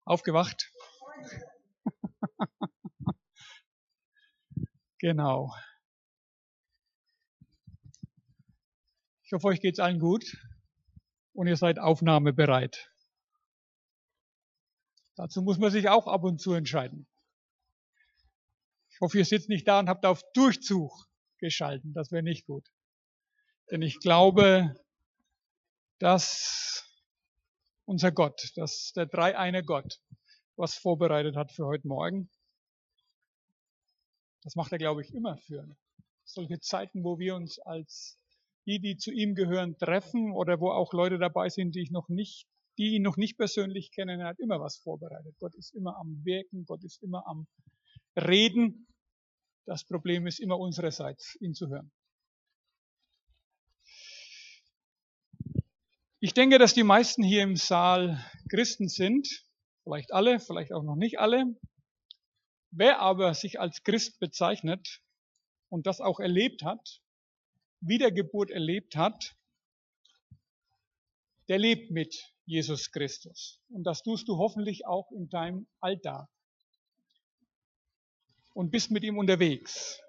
Aufgewacht? Genau. Ich hoffe, euch geht's allen gut und ihr seid aufnahmebereit. Dazu muss man sich auch ab und zu entscheiden. Ich hoffe, ihr sitzt nicht da und habt auf Durchzug geschalten. Das wäre nicht gut. Denn ich glaube, dass unser Gott, dass der dreieine Gott was vorbereitet hat für heute Morgen. Das macht er, glaube ich, immer für solche Zeiten, wo wir uns als die zu ihm gehören, treffen oder wo auch Leute dabei sind, die ihn noch nicht persönlich kennen. Er hat immer was vorbereitet. Gott ist immer am Wirken, Gott ist immer am Reden. Das Problem ist immer unsererseits, ihn zu hören. Ich denke, dass die meisten hier im Saal Christen sind. Vielleicht alle, vielleicht auch noch nicht alle. Wer aber sich als Christ bezeichnet und das auch erlebt hat, Wiedergeburt erlebt hat, der lebt mit Jesus Christus. Und das tust du hoffentlich auch in deinem Alltag. Und bist mit ihm unterwegs.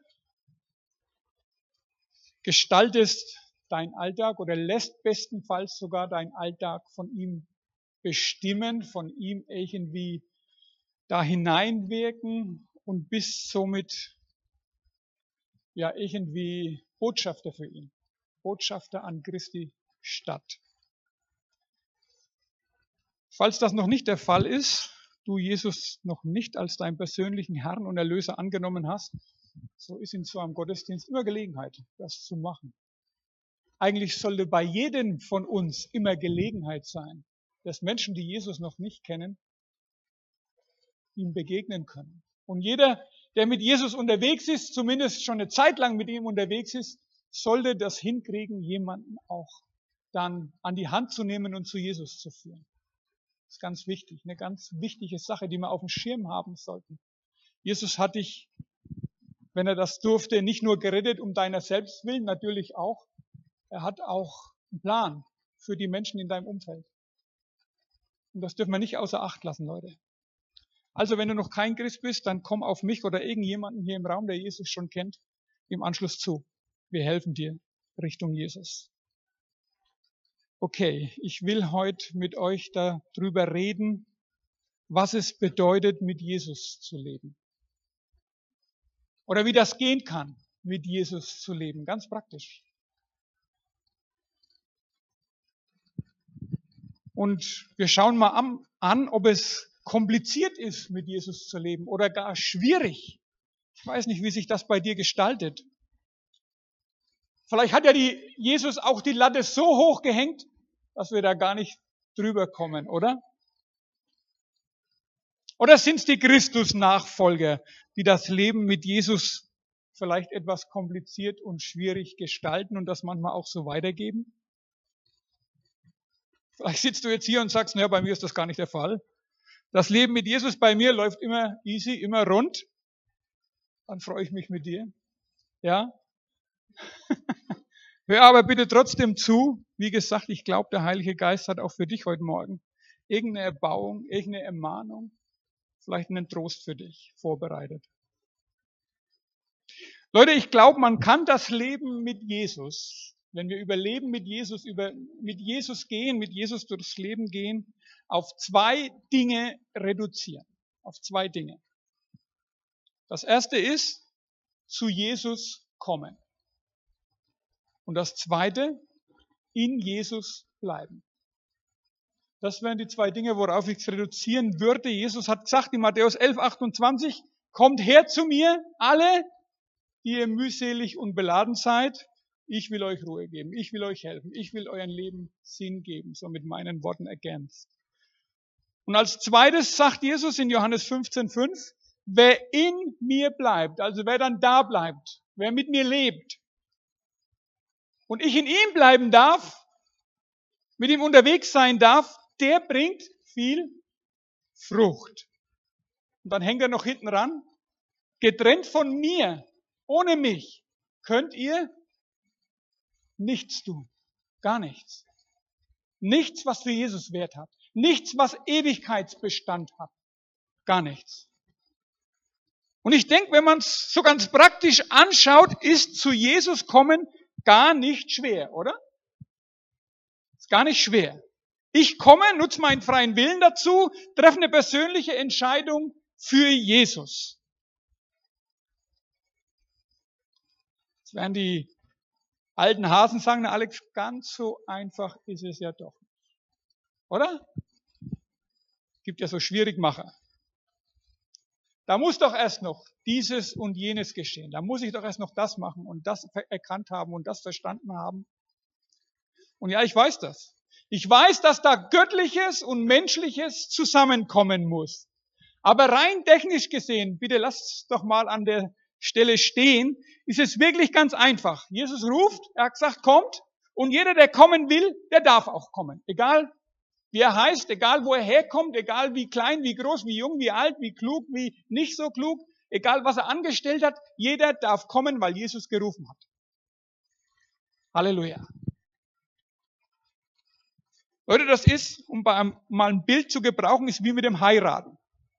Gestaltest deinen Alltag oder lässt bestenfalls sogar deinen Alltag von ihm bestimmen, von ihm irgendwie da hineinwirken und bist somit ja irgendwie Botschafter für ihn. Botschafter an Christi Stadt. Falls das noch nicht der Fall ist, du Jesus noch nicht als deinen persönlichen Herrn und Erlöser angenommen hast, so ist in so einem Gottesdienst immer Gelegenheit, das zu machen. Eigentlich sollte bei jedem von uns immer Gelegenheit sein, dass Menschen, die Jesus noch nicht kennen, ihm begegnen können. Und jeder, der mit Jesus unterwegs ist, zumindest schon eine Zeit lang mit ihm unterwegs ist, sollte das hinkriegen, jemanden auch dann an die Hand zu nehmen und zu Jesus zu führen. Das ist ganz wichtig, eine ganz wichtige Sache, die wir auf dem Schirm haben sollten. Jesus hat dich, wenn er das durfte, nicht nur gerettet um deiner selbst willen, natürlich auch. Er hat auch einen Plan für die Menschen in deinem Umfeld. Und das dürfen wir nicht außer Acht lassen, Leute. Also wenn du noch kein Christ bist, dann komm auf mich oder irgendjemanden hier im Raum, der Jesus schon kennt, im Anschluss zu. Wir helfen dir Richtung Jesus. Okay, ich will heute mit euch darüber reden, was es bedeutet, mit Jesus zu leben. Oder wie das gehen kann, mit Jesus zu leben, ganz praktisch. Und wir schauen mal an, ob es kompliziert ist, mit Jesus zu leben oder gar schwierig. Ich weiß nicht, wie sich das bei dir gestaltet. Vielleicht hat ja Jesus auch die Latte so hoch gehängt, dass wir da gar nicht drüber kommen, oder? Oder sind es die Christus-Nachfolger, die das Leben mit Jesus vielleicht etwas kompliziert und schwierig gestalten und das manchmal auch so weitergeben? Vielleicht sitzt du jetzt hier und sagst, naja, bei mir ist das gar nicht der Fall. Das Leben mit Jesus bei mir läuft immer easy, immer rund. Dann freue ich mich mit dir. Ja? Hör aber bitte trotzdem zu. Wie gesagt, ich glaube, der Heilige Geist hat auch für dich heute Morgen irgendeine Erbauung, irgendeine Ermahnung, vielleicht einen Trost für dich vorbereitet. Leute, ich glaube, man kann das Leben mit Jesus, wenn wir über Leben mit Jesus gehen, mit Jesus durchs Leben gehen, auf zwei Dinge reduzieren. Auf zwei Dinge. Das erste ist, zu Jesus kommen. Und das zweite, in Jesus bleiben. Das wären die zwei Dinge, worauf ich es reduzieren würde. Jesus hat gesagt in Matthäus 11,28, kommt her zu mir, alle, die ihr mühselig und beladen seid. Ich will euch Ruhe geben, ich will euch helfen, ich will euren Leben Sinn geben, so mit meinen Worten ergänzt. Und als zweites sagt Jesus in Johannes 15,5, wer in mir bleibt, also wer dann da bleibt, wer mit mir lebt und ich in ihm bleiben darf, mit ihm unterwegs sein darf, der bringt viel Frucht. Und dann hängt er noch hinten ran, getrennt von mir, ohne mich, könnt ihr nichts tun. Gar nichts. Nichts, was für Jesus Wert hat. Nichts, was Ewigkeitsbestand hat. Gar nichts. Und ich denke, wenn man es so ganz praktisch anschaut, ist zu Jesus kommen gar nicht schwer, oder? Ist gar nicht schwer. Ich komme, nutze meinen freien Willen dazu, treffe eine persönliche Entscheidung für Jesus. Jetzt werden die alten Hasen sagen, na Alex, ganz so einfach ist es ja doch nicht. Oder? Gibt ja so Schwierigmacher. Da muss doch erst noch dieses und jenes geschehen. Da muss ich doch erst noch das machen und das erkannt haben und das verstanden haben. Und ja, ich weiß das. Ich weiß, dass da Göttliches und Menschliches zusammenkommen muss. Aber rein technisch gesehen, bitte lasst doch mal an der Stelle stehen, ist es wirklich ganz einfach. Jesus ruft, er hat gesagt, kommt. Und jeder, der kommen will, der darf auch kommen. Egal wie er heißt, egal wo er herkommt, egal wie klein, wie groß, wie jung, wie alt, wie klug, wie nicht so klug, egal was er angestellt hat, jeder darf kommen, weil Jesus gerufen hat. Halleluja. Leute, das ist, um mal ein Bild zu gebrauchen, ist wie mit dem Heiraten.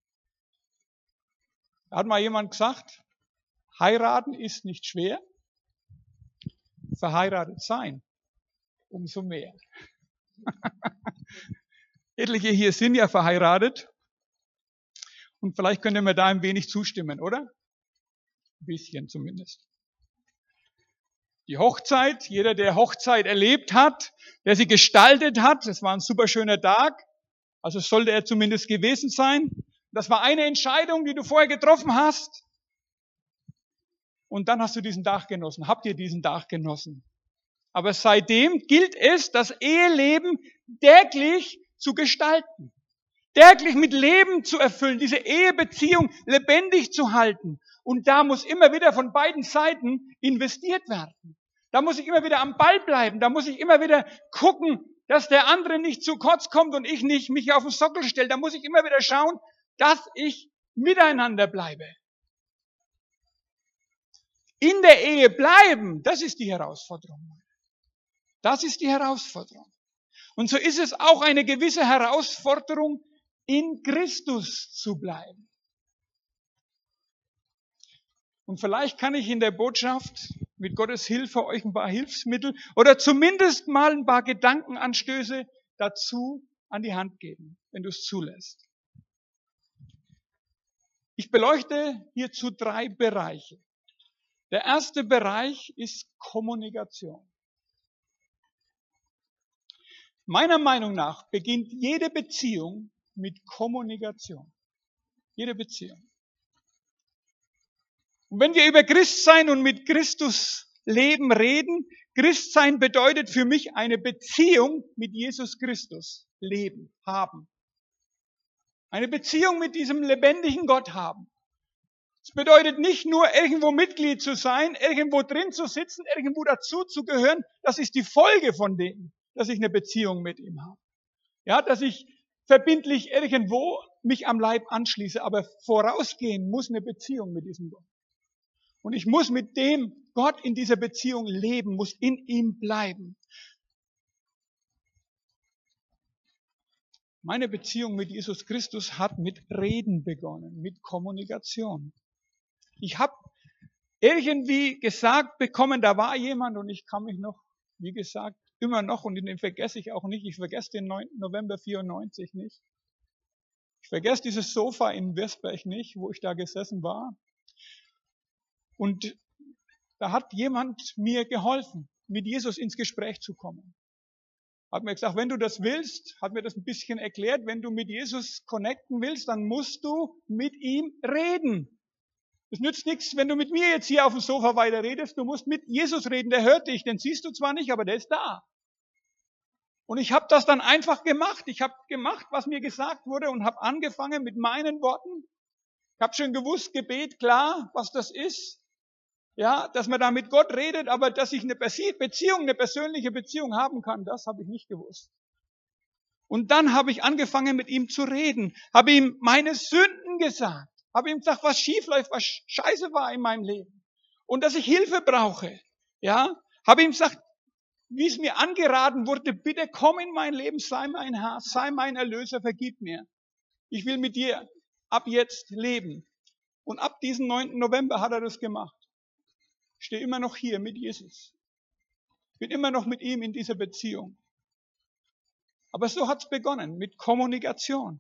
Da hat mal jemand gesagt, heiraten ist nicht schwer, verheiratet sein umso mehr. Etliche hier sind ja verheiratet und vielleicht könnt ihr mir da ein wenig zustimmen, oder? Ein bisschen zumindest. Die Hochzeit, jeder, der Hochzeit erlebt hat, der sie gestaltet hat, es war ein super schöner Tag, also sollte er zumindest gewesen sein. Das war eine Entscheidung, die du vorher getroffen hast. Und dann hast du diesen Tag genossen, habt ihr diesen Tag genossen. Aber seitdem gilt es, das Eheleben täglich zu gestalten, täglich mit Leben zu erfüllen, diese Ehebeziehung lebendig zu halten. Und da muss immer wieder von beiden Seiten investiert werden. Da muss ich immer wieder am Ball bleiben, da muss ich immer wieder gucken, dass der andere nicht zu kurz kommt und ich nicht mich auf den Sockel stelle. Da muss ich immer wieder schauen, dass ich miteinander bleibe. In der Ehe bleiben, das ist die Herausforderung. Das ist die Herausforderung. Und so ist es auch eine gewisse Herausforderung, in Christus zu bleiben. Und vielleicht kann ich in der Botschaft mit Gottes Hilfe euch ein paar Hilfsmittel oder zumindest mal ein paar Gedankenanstöße dazu an die Hand geben, wenn du es zulässt. Ich beleuchte hierzu 3 Bereiche. Der erste Bereich ist Kommunikation. Meiner Meinung nach beginnt jede Beziehung mit Kommunikation. Jede Beziehung. Und wenn wir über Christsein und mit Christus Leben reden, Christsein bedeutet für mich eine Beziehung mit Jesus Christus leben, haben. Eine Beziehung mit diesem lebendigen Gott haben. Es bedeutet nicht nur irgendwo Mitglied zu sein, irgendwo drin zu sitzen, irgendwo dazu zu gehören. Das ist die Folge von dem, dass ich eine Beziehung mit ihm habe. Ja, dass ich verbindlich irgendwo mich am Leib anschließe, aber vorausgehen muss eine Beziehung mit diesem Gott. Und ich muss mit dem Gott in dieser Beziehung leben, muss in ihm bleiben. Meine Beziehung mit Jesus Christus hat mit Reden begonnen, mit Kommunikation. Ich habe irgendwie gesagt bekommen, da war jemand und ich kann mich noch, wie gesagt, immer noch, und den vergesse ich auch nicht, ich vergesse den 9. November 94 nicht. Ich vergesse dieses Sofa in Wirsberg nicht, wo ich da gesessen war. Und da hat jemand mir geholfen, mit Jesus ins Gespräch zu kommen. Hat mir gesagt, wenn du das willst, hat mir das ein bisschen erklärt, wenn du mit Jesus connecten willst, dann musst du mit ihm reden. Es nützt nichts, wenn du mit mir jetzt hier auf dem Sofa weiter redest, du musst mit Jesus reden, der hört dich, den siehst du zwar nicht, aber der ist da. Und ich habe das dann einfach gemacht. Ich habe gemacht, was mir gesagt wurde und habe angefangen mit meinen Worten. Ich habe schon gewusst, Gebet, klar, was das ist. Ja, dass man da mit Gott redet, aber dass ich eine Beziehung, eine persönliche Beziehung haben kann, das habe ich nicht gewusst. Und dann habe ich angefangen, mit ihm zu reden, habe ihm meine Sünden gesagt, habe ihm gesagt, was schief läuft, was scheiße war in meinem Leben und dass ich Hilfe brauche. Ja, habe ihm gesagt, wie es mir angeraten wurde, bitte komm in mein Leben, sei mein Herr, sei mein Erlöser, vergib mir. Ich will mit dir ab jetzt leben. Und ab diesem 9. November hat er das gemacht. Ich stehe immer noch hier mit Jesus. Bin immer noch mit ihm in dieser Beziehung. Aber so hat es begonnen, mit Kommunikation.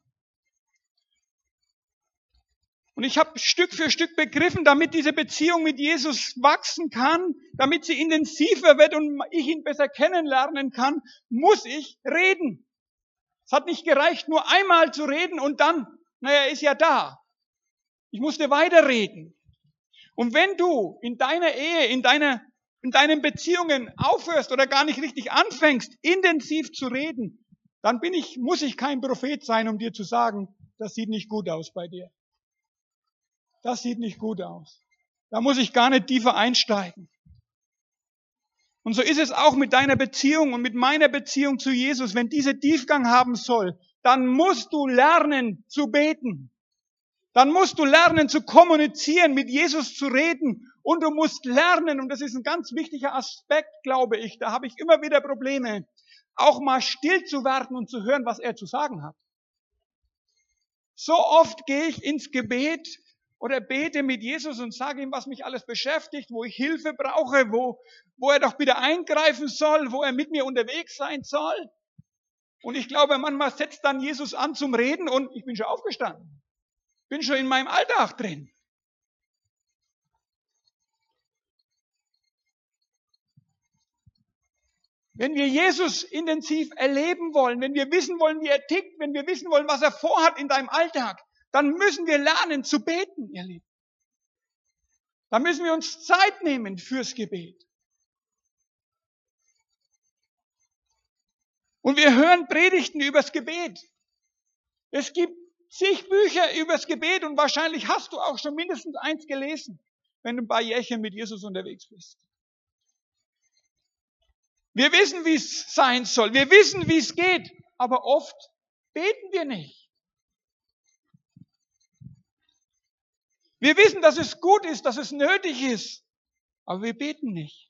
Und ich habe Stück für Stück begriffen, damit diese Beziehung mit Jesus wachsen kann, damit sie intensiver wird und ich ihn besser kennenlernen kann, muss ich reden. Es hat nicht gereicht, nur einmal zu reden und dann, er ist ja da. Ich musste weiterreden. Und wenn du in deiner Ehe, in deinen Beziehungen aufhörst oder gar nicht richtig anfängst, intensiv zu reden, dann muss ich kein Prophet sein, um dir zu sagen, das sieht nicht gut aus bei dir. Das sieht nicht gut aus. Da muss ich gar nicht tiefer einsteigen. Und so ist es auch mit deiner Beziehung und mit meiner Beziehung zu Jesus. Wenn diese Tiefgang haben soll, dann musst du lernen zu beten. Dann musst du lernen zu kommunizieren, mit Jesus zu reden. Und du musst lernen, und das ist ein ganz wichtiger Aspekt, glaube ich, da habe ich immer wieder Probleme, auch mal still zu werden und zu hören, was er zu sagen hat. So oft gehe ich ins Gebet oder bete mit Jesus und sage ihm, was mich alles beschäftigt, wo ich Hilfe brauche, wo er doch bitte eingreifen soll, wo er mit mir unterwegs sein soll. Und ich glaube, manchmal setzt dann Jesus an zum Reden und ich bin schon aufgestanden. Bin schon in meinem Alltag drin. Wenn wir Jesus intensiv erleben wollen, wenn wir wissen wollen, wie er tickt, wenn wir wissen wollen, was er vorhat in deinem Alltag, dann müssen wir lernen zu beten, ihr Lieben. Dann müssen wir uns Zeit nehmen fürs Gebet. Und wir hören Predigten übers Gebet. Es gibt zig Bücher übers Gebet und wahrscheinlich hast du auch schon mindestens eins gelesen, wenn du ein paar Jährchen mit Jesus unterwegs bist. Wir wissen, wie es sein soll. Wir wissen, wie es geht. Aber oft beten wir nicht. Wir wissen, dass es gut ist, dass es nötig ist. Aber wir beten nicht.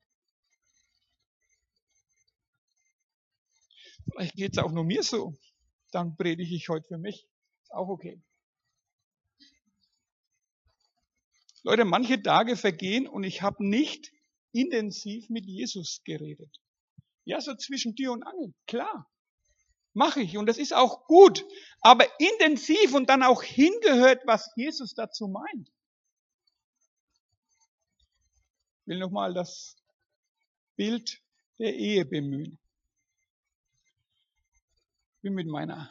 Vielleicht geht es auch nur mir so. Dann predige ich heute für mich. Ist auch okay. Leute, manche Tage vergehen und ich habe nicht intensiv mit Jesus geredet. Ja, so zwischen Tür und Angel, klar. Mache ich und das ist auch gut. Aber intensiv und dann auch hingehört, was Jesus dazu meint. Ich will nochmal das Bild der Ehe bemühen. Ich bin mit meiner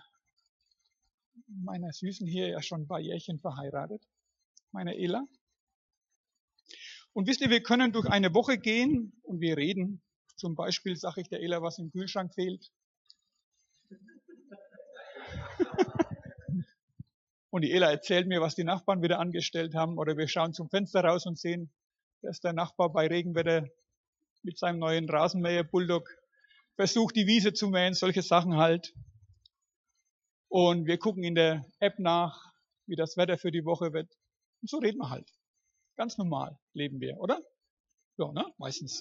Süßen hier ja schon ein paar Jährchen verheiratet, meiner Ela. Und wisst ihr, wir können durch eine Woche gehen und wir reden. Zum Beispiel sage ich der Ela, was im Kühlschrank fehlt. Und die Ela erzählt mir, was die Nachbarn wieder angestellt haben. Oder wir schauen zum Fenster raus und sehen, dass der Nachbar bei Regenwetter mit seinem neuen Rasenmäher Bulldog versucht, die Wiese zu mähen, solche Sachen halt. Und wir gucken in der App nach, wie das Wetter für die Woche wird. Und so reden wir halt. Ganz normal leben wir, oder? Ja, ne? Meistens.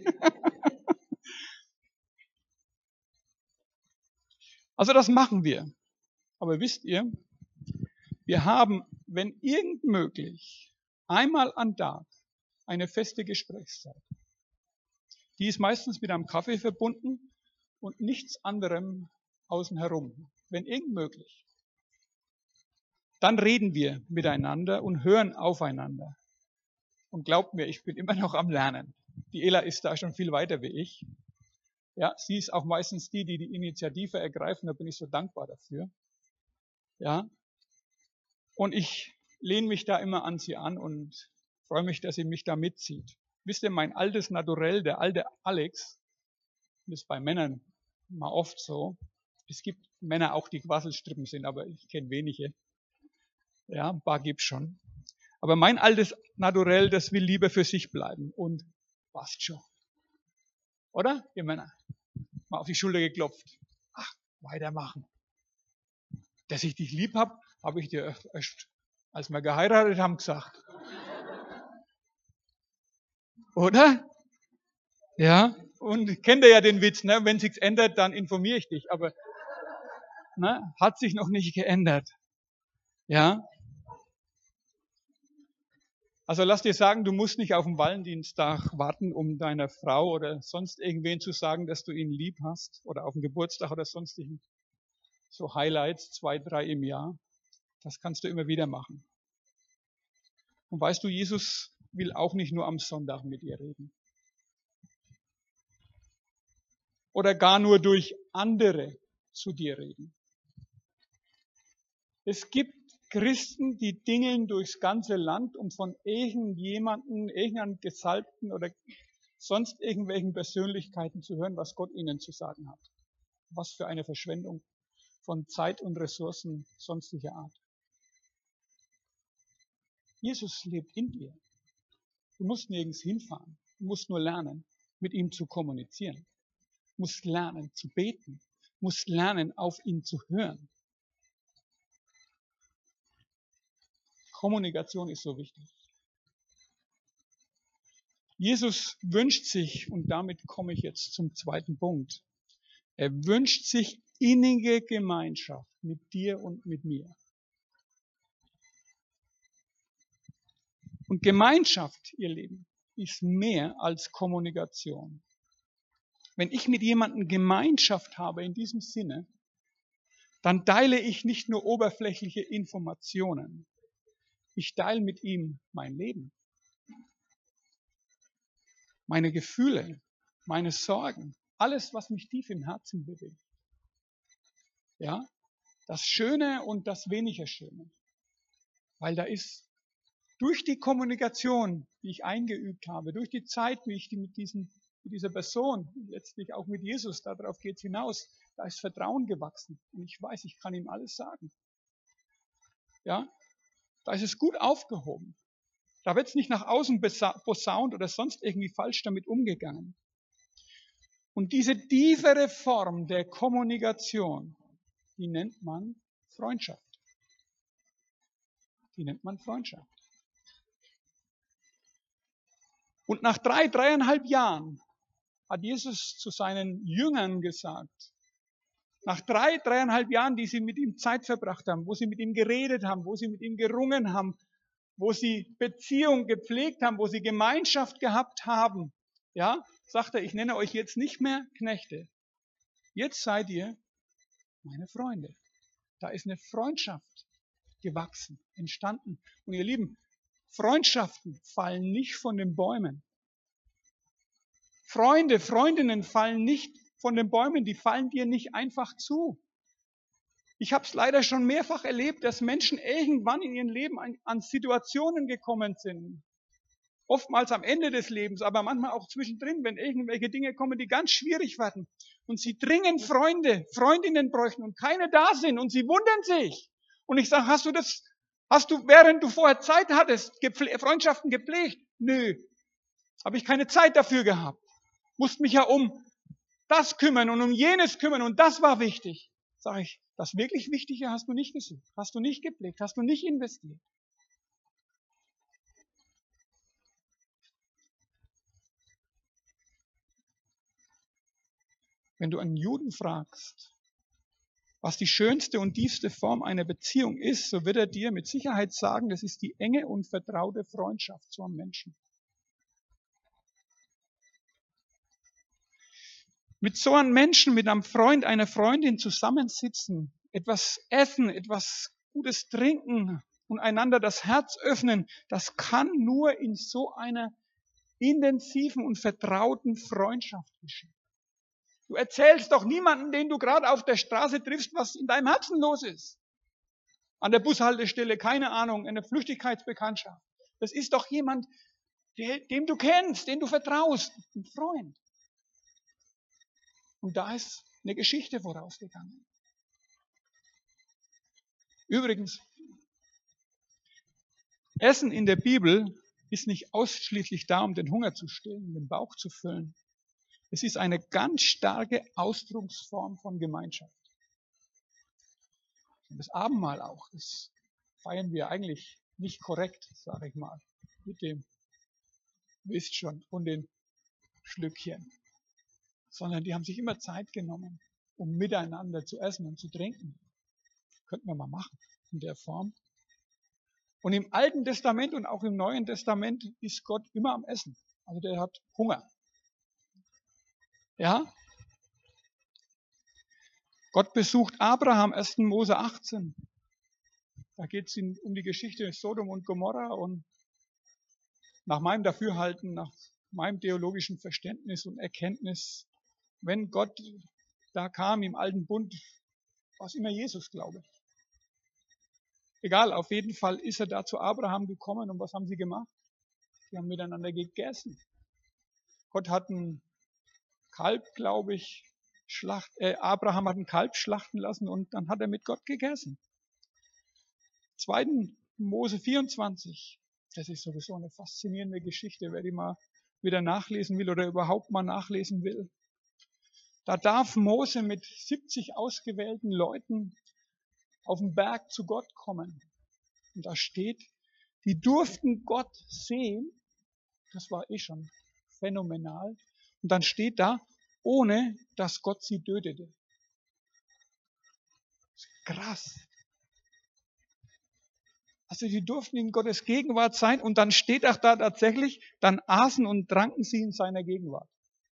Also das machen wir. Aber wisst ihr, wir haben, wenn irgend möglich, einmal am Tag eine feste Gesprächszeit. Die ist meistens mit einem Kaffee verbunden und nichts anderem außen herum. Wenn irgend möglich. Dann reden wir miteinander und hören aufeinander. Und glaubt mir, ich bin immer noch am Lernen. Die Ela ist da schon viel weiter wie ich. Ja, sie ist auch meistens die Initiative ergreifen. Da bin ich so dankbar dafür. Ja. Und ich lehne mich da immer an sie an und freue mich, dass sie mich da mitzieht. Wisst ihr, mein altes Naturell, der alte Alex, das ist bei Männern mal oft so. Es gibt Männer auch, die Quasselstrippen sind, aber ich kenne wenige. Ja, ein paar gibt's schon. Aber mein altes Naturell, das will lieber für sich bleiben und passt schon. Oder, ihr Männer? Mal auf die Schulter geklopft. Ach, weitermachen. Dass ich dich lieb habe ich dir erst, als wir geheiratet haben, gesagt. Oder? Ja, Und kennt ihr ja den Witz, ne? Wenn sich's ändert, dann informiere ich dich. Aber ne, hat sich noch nicht geändert. Ja? Also lass dir sagen, du musst nicht auf den Valentinstag warten, um deiner Frau oder sonst irgendwen zu sagen, dass du ihn lieb hast. Oder auf den Geburtstag oder sonstigen. So Highlights, 2, 3 im Jahr. Das kannst du immer wieder machen. Und weißt du, Jesus will auch nicht nur am Sonntag mit dir reden. Oder gar nur durch andere zu dir reden. Es gibt Christen, die dingeln durchs ganze Land, um von irgendeinem Gesalbten oder sonst irgendwelchen Persönlichkeiten zu hören, was Gott ihnen zu sagen hat. Was für eine Verschwendung von Zeit und Ressourcen sonstiger Art. Jesus lebt in dir. Du musst nirgends hinfahren. Du musst nur lernen, mit ihm zu kommunizieren. Du musst lernen zu beten. Du musst lernen, auf ihn zu hören. Kommunikation ist so wichtig. Jesus wünscht sich, und damit komme ich jetzt zum zweiten Punkt, er wünscht sich innige Gemeinschaft mit dir und mit mir. Und Gemeinschaft, ihr Lieben, ist mehr als Kommunikation. Wenn ich mit jemandem Gemeinschaft habe in diesem Sinne, dann teile ich nicht nur oberflächliche Informationen. Ich teile mit ihm mein Leben, meine Gefühle, meine Sorgen, alles, was mich tief im Herzen bewegt. Ja, das Schöne und das weniger Schöne. Weil da ist durch die Kommunikation, die ich eingeübt habe, durch die Zeit, wie ich mit dieser Person, letztlich auch mit Jesus, darauf geht es hinaus, da ist Vertrauen gewachsen. Und ich weiß, ich kann ihm alles sagen. Ja, da ist es gut aufgehoben. Da wird es nicht nach außen posaunt oder sonst irgendwie falsch damit umgegangen. Und diese tiefere Form der Kommunikation, die nennt man Freundschaft. Die nennt man Freundschaft. Und nach 3,5 Jahren hat Jesus zu seinen Jüngern gesagt, nach 3,5 Jahren, die sie mit ihm Zeit verbracht haben, wo sie mit ihm geredet haben, wo sie mit ihm gerungen haben, wo sie Beziehung gepflegt haben, wo sie Gemeinschaft gehabt haben, ja, sagt er, ich nenne euch jetzt nicht mehr Knechte. Jetzt seid ihr meine Freunde. Da ist eine Freundschaft gewachsen, entstanden. Und ihr Lieben, Freundschaften fallen nicht von den Bäumen. Freunde, Freundinnen fallen nicht von den Bäumen, die fallen dir nicht einfach zu. Ich habe es leider schon mehrfach erlebt, dass Menschen irgendwann in ihrem Leben an Situationen gekommen sind. Oftmals am Ende des Lebens, aber manchmal auch zwischendrin, wenn irgendwelche Dinge kommen, die ganz schwierig werden. Und sie dringend Freunde, Freundinnen bräuchten und keine da sind und sie wundern sich. Und ich sage, hast du, während du vorher Zeit hattest, Freundschaften gepflegt? Nö, habe ich keine Zeit dafür gehabt. Musste mich ja um das kümmern und um jenes kümmern und das war wichtig. Sage ich, das wirklich Wichtige hast du nicht gesucht, hast du nicht gepflegt, hast du nicht investiert. Wenn du einen Juden fragst, was die schönste und tiefste Form einer Beziehung ist, so wird er dir mit Sicherheit sagen, das ist die enge und vertraute Freundschaft zu einem Menschen. Mit so einem Menschen, mit einem Freund, einer Freundin zusammensitzen, etwas essen, etwas Gutes trinken und einander das Herz öffnen, das kann nur in so einer intensiven und vertrauten Freundschaft geschehen. Du erzählst doch niemandem, den du gerade auf der Straße triffst, was in deinem Herzen los ist. An der Bushaltestelle, keine Ahnung, eine Flüchtigkeitsbekanntschaft. Das ist doch jemand, dem du kennst, den du vertraust, ein Freund. Und da ist eine Geschichte vorausgegangen. Übrigens, Essen in der Bibel ist nicht ausschließlich da, um den Hunger zu stillen, den Bauch zu füllen. Es ist eine ganz starke Ausdrucksform von Gemeinschaft. Und das Abendmahl auch, das feiern wir eigentlich nicht korrekt, sage ich mal, mit dem, wisst schon, und den Schlückchen. sondern die haben sich immer Zeit genommen, um miteinander zu essen und zu trinken. Könnten wir mal machen in der Form. Und im Alten Testament und auch im Neuen Testament ist Gott immer am Essen. Also der hat Hunger. Ja? Gott besucht Abraham, 1. Mose 18. Da geht es um die Geschichte Sodom und Gomorra und nach meinem Dafürhalten, nach meinem theologischen Verständnis und Erkenntnis, wenn Gott da kam im alten Bund, war es immer Jesus, glaube ich. Egal, auf jeden Fall ist er da zu Abraham gekommen und was haben sie gemacht? Sie haben miteinander gegessen. Gott hat ein Kalb, glaube ich, Abraham hat ein Kalb schlachten lassen und dann hat er mit Gott gegessen. 2. Mose 24, das ist sowieso eine faszinierende Geschichte, wer die mal wieder nachlesen will oder überhaupt mal nachlesen will. Da darf Mose mit 70 ausgewählten Leuten auf den Berg zu Gott kommen. Und da steht, die durften Gott sehen, das war schon phänomenal. Und dann steht da, ohne dass Gott sie tötete. Krass. Also die durften in Gottes Gegenwart sein und dann steht auch da tatsächlich, dann aßen und tranken sie in seiner Gegenwart.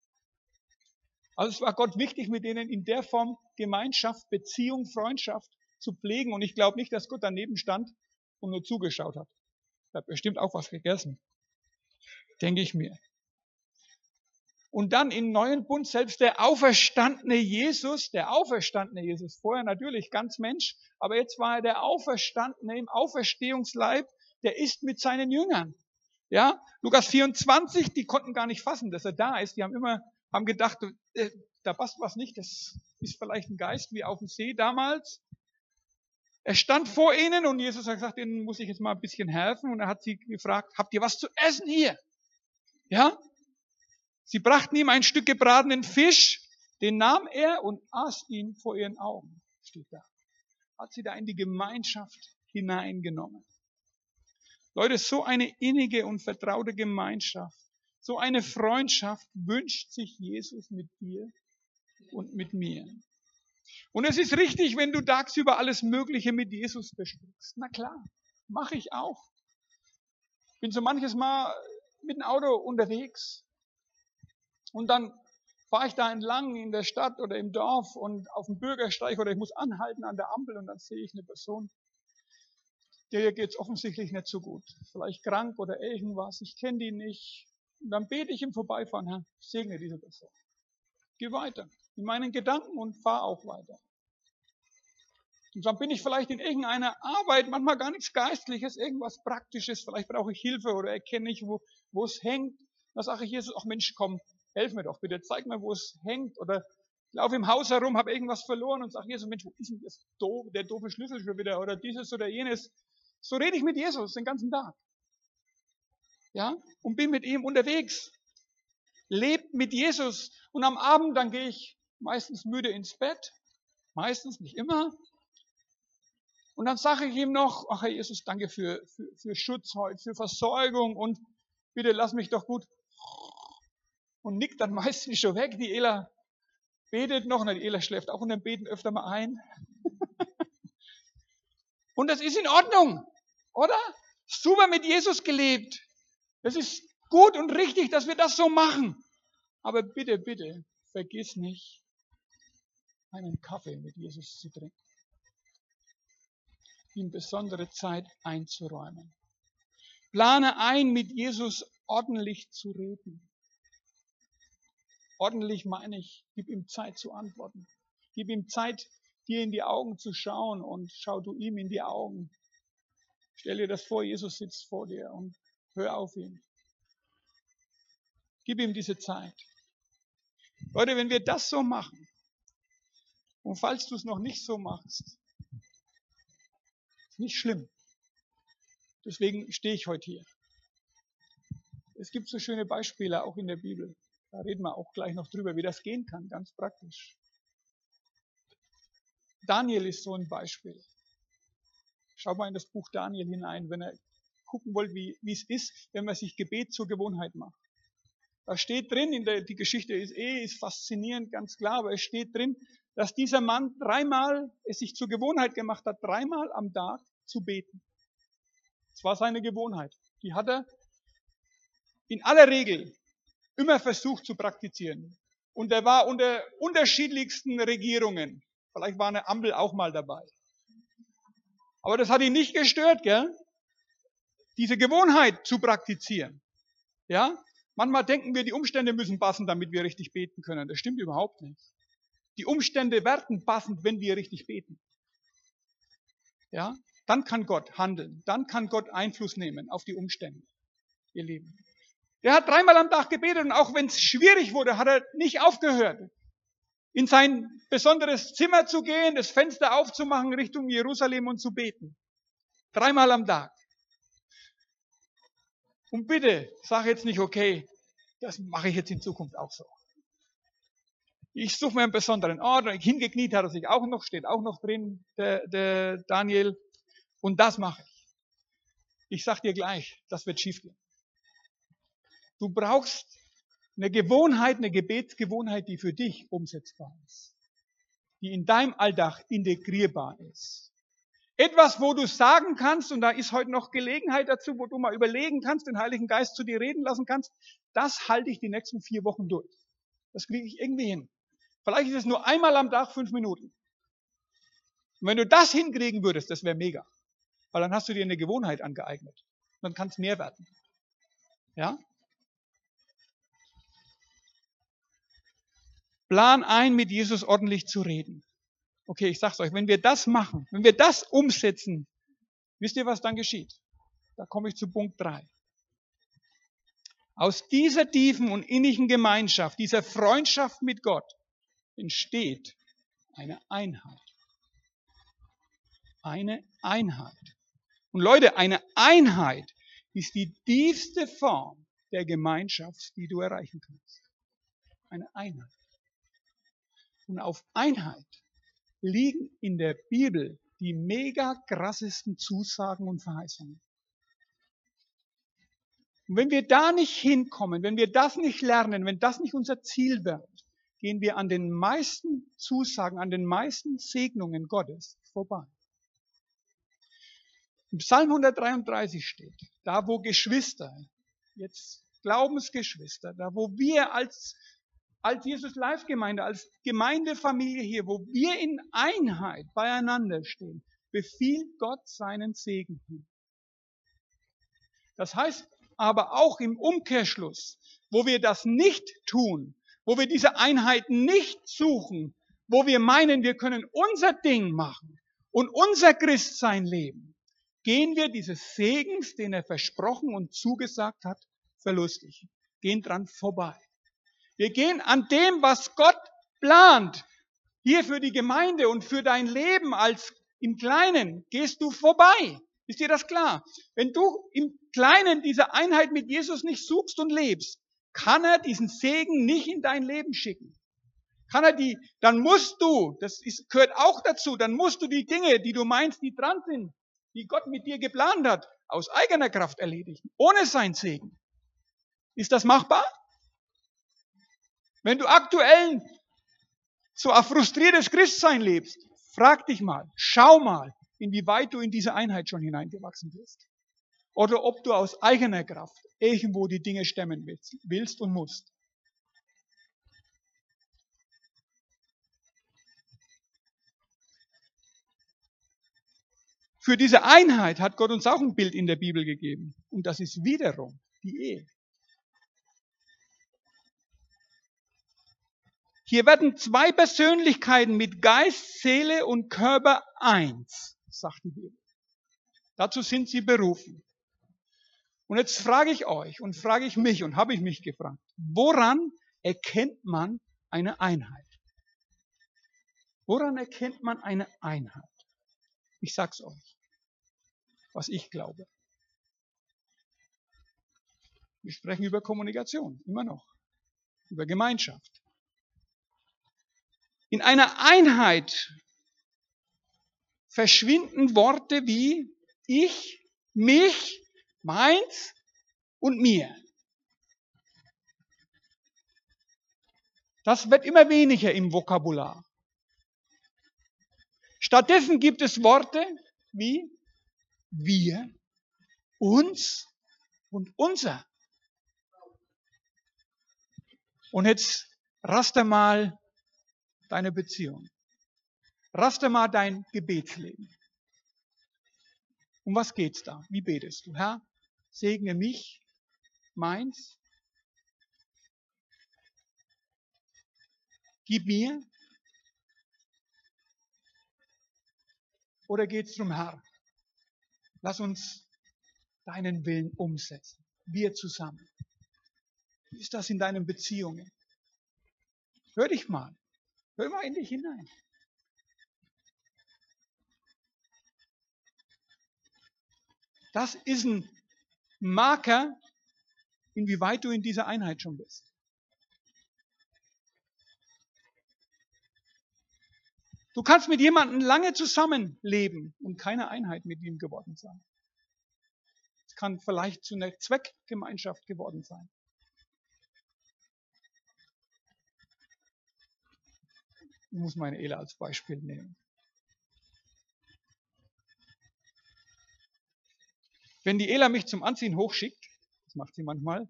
Also es war Gott wichtig, mit denen in der Form Gemeinschaft, Beziehung, Freundschaft zu pflegen. Und ich glaube nicht, dass Gott daneben stand und nur zugeschaut hat. Er hat bestimmt auch was gegessen. Denke ich mir. Und dann im neuen Bund selbst der auferstandene Jesus, vorher natürlich ganz Mensch, aber jetzt war er der Auferstandene im Auferstehungsleib, der ist mit seinen Jüngern. Ja, Lukas 24, die konnten gar nicht fassen, dass er da ist. Die haben gedacht, da passt was nicht, das ist vielleicht ein Geist wie auf dem See damals. Er stand vor ihnen und Jesus hat gesagt, denen muss ich jetzt mal ein bisschen helfen. Und er hat sie gefragt, habt ihr was zu essen hier? Ja? Sie brachten ihm ein Stück gebratenen Fisch, den nahm er und aß ihn vor ihren Augen, steht da. Hat sie da in die Gemeinschaft hineingenommen. Leute, so eine innige und vertraute Gemeinschaft, so eine Freundschaft wünscht sich Jesus mit dir und mit mir. Und es ist richtig, wenn du tagsüber alles Mögliche mit Jesus besprichst. Na klar, mache ich auch. Bin so manches Mal mit dem Auto unterwegs und dann fahre ich da entlang in der Stadt oder im Dorf und auf dem Bürgersteig oder ich muss anhalten an der Ampel und dann sehe ich eine Person, der geht es offensichtlich nicht so gut. Vielleicht krank oder irgendwas, ich kenne die nicht. Und dann bete ich im Vorbeifahren, Herr, segne diese Person. Geh weiter in meinen Gedanken und fahr auch weiter. Und dann bin ich vielleicht in irgendeiner Arbeit, manchmal gar nichts Geistliches, irgendwas Praktisches, vielleicht brauche ich Hilfe oder erkenne ich, wo es hängt. Da sage ich Jesus, ach Mensch, komm, helf mir doch bitte, zeig mir, wo es hängt. Oder ich laufe im Haus herum, habe irgendwas verloren und sage Jesus, Mensch, wo ist denn das der doofe Schlüssel schon wieder oder dieses oder jenes. So rede ich mit Jesus den ganzen Tag. Ja, und bin mit ihm unterwegs. Lebt mit Jesus. Und am Abend, dann gehe ich meistens müde ins Bett. Meistens, nicht immer. Und dann sage ich ihm noch, ach Herr Jesus, danke für Schutz heute, für Versorgung und bitte lass mich doch gut. Und nickt dann meistens schon weg. Die Ela betet noch, die Ela schläft auch unter dem Beten öfter mal ein. Und das ist in Ordnung, oder? Super mit Jesus gelebt. Das ist gut und richtig, dass wir das so machen. Aber bitte, bitte, vergiss nicht, einen Kaffee mit Jesus zu trinken. Ihm besondere Zeit einzuräumen. Plane ein, mit Jesus ordentlich zu reden. Ordentlich meine ich, gib ihm Zeit zu antworten. Gib ihm Zeit, dir in die Augen zu schauen und schau du ihm in die Augen. Stell dir das vor, Jesus sitzt vor dir und hör auf ihn. Gib ihm diese Zeit. Leute, wenn wir das so machen, und falls du es noch nicht so machst, ist nicht schlimm. Deswegen stehe ich heute hier. Es gibt so schöne Beispiele auch in der Bibel. Da reden wir auch gleich noch drüber, wie das gehen kann, ganz praktisch. Daniel ist so ein Beispiel. Schaut mal in das Buch Daniel hinein, wenn ihr gucken wollt, wie es ist, wenn man sich Gebet zur Gewohnheit macht. Da steht drin, die Geschichte ist faszinierend, ganz klar, aber es steht drin, dass dieser Mann es sich zur Gewohnheit gemacht hat, 3-mal am Tag zu beten. Das war seine Gewohnheit. Die hat er in aller Regel immer versucht zu praktizieren. Und er war unter unterschiedlichsten Regierungen. Vielleicht war eine Ampel auch mal dabei. Aber das hat ihn nicht gestört, gell? Diese Gewohnheit zu praktizieren. Ja? Manchmal denken wir, die Umstände müssen passen, damit wir richtig beten können. Das stimmt überhaupt nicht. Die Umstände werden passend, wenn wir richtig beten. Ja? Dann kann Gott handeln. Dann kann Gott Einfluss nehmen auf die Umstände. Ihr Lieben. Der hat 3-mal am Tag gebetet und auch wenn es schwierig wurde, hat er nicht aufgehört. In sein besonderes Zimmer zu gehen, das Fenster aufzumachen Richtung Jerusalem und zu beten. 3-mal am Tag. Und bitte, sag jetzt nicht, okay, das mache ich jetzt in Zukunft auch so. Ich suche mir einen besonderen Ort. Hingekniet hat er sich auch noch, steht auch noch drin, der Daniel. Und das mache ich. Ich sag dir gleich, das wird schiefgehen. Du brauchst eine Gewohnheit, eine Gebetsgewohnheit, die für dich umsetzbar ist. Die in deinem Alltag integrierbar ist. Etwas, wo du sagen kannst, und da ist heute noch Gelegenheit dazu, wo du mal überlegen kannst, den Heiligen Geist zu dir reden lassen kannst, das halte ich die nächsten 4 Wochen durch. Das kriege ich irgendwie hin. Vielleicht ist es nur 1-mal am Tag 5 Minuten. Und wenn du das hinkriegen würdest, das wäre mega. Weil dann hast du dir eine Gewohnheit angeeignet. Dann kann es mehr werden. Ja? Plan ein, mit Jesus ordentlich zu reden. Okay, ich sag's euch, wenn wir das machen, wenn wir das umsetzen, wisst ihr, was dann geschieht? Da komme ich zu Punkt 3. Aus dieser tiefen und innigen Gemeinschaft, dieser Freundschaft mit Gott, entsteht eine Einheit. Eine Einheit. Und Leute, eine Einheit ist die tiefste Form der Gemeinschaft, die du erreichen kannst. Eine Einheit. Und auf Einheit liegen in der Bibel die mega krassesten Zusagen und Verheißungen. Und wenn wir da nicht hinkommen, wenn wir das nicht lernen, wenn das nicht unser Ziel wird, gehen wir an den meisten Zusagen, an den meisten Segnungen Gottes vorbei. Im Psalm 133 steht, da wo Geschwister, jetzt Glaubensgeschwister, da wo wir als Jesus Live-Gemeinde, als Gemeindefamilie hier, wo wir in Einheit beieinander stehen, befiehlt Gott seinen Segen hin. Das heißt aber auch im Umkehrschluss, wo wir das nicht tun, wo wir diese Einheit nicht suchen, wo wir meinen, wir können unser Ding machen und unser Christsein leben, gehen wir dieses Segens, den er versprochen und zugesagt hat, verlustig. Gehen dran vorbei. Wir gehen an dem, was Gott plant, hier für die Gemeinde und für dein Leben als im Kleinen, gehst du vorbei. Ist dir das klar? Wenn du im Kleinen diese Einheit mit Jesus nicht suchst und lebst, kann er diesen Segen nicht in dein Leben schicken. Dann musst du, gehört auch dazu, dann musst du die Dinge, die du meinst, die dran sind, die Gott mit dir geplant hat, aus eigener Kraft erledigen, ohne sein Segen. Ist das machbar? Wenn du aktuell so ein frustriertes Christsein lebst, frag dich mal, schau mal, inwieweit du in diese Einheit schon hineingewachsen bist. Oder ob du aus eigener Kraft irgendwo die Dinge stemmen willst und musst. Für diese Einheit hat Gott uns auch ein Bild in der Bibel gegeben. Und das ist wiederum die Ehe. Hier werden 2 Persönlichkeiten mit Geist, Seele und Körper eins, sagt die Bibel. Dazu sind sie berufen. Und jetzt frage ich euch und frage ich mich und habe ich mich gefragt, woran erkennt man eine Einheit? Woran erkennt man eine Einheit? Ich sag's euch, was ich glaube. Wir sprechen über Kommunikation, immer noch, über Gemeinschaft. In einer Einheit verschwinden Worte wie ich, mich, meins und mir. Das wird immer weniger im Vokabular. Stattdessen gibt es Worte wie wir, uns und unser. Und jetzt raster mal deine Beziehung. Raster mal dein Gebetsleben. Um was geht's da? Wie betest du? Herr, segne mich, meins. Gib mir. Oder geht's drum, Herr? Lass uns deinen Willen umsetzen. Wir zusammen. Wie ist das in deinen Beziehungen? Hör dich mal. Hör mal in dich hinein. Das ist ein Marker, inwieweit du in dieser Einheit schon bist. Du kannst mit jemandem lange zusammenleben und keine Einheit mit ihm geworden sein. Es kann vielleicht zu einer Zweckgemeinschaft geworden sein. Ich muss meine Ela als Beispiel nehmen. Wenn die Ela mich zum Anziehen hochschickt, das macht sie manchmal,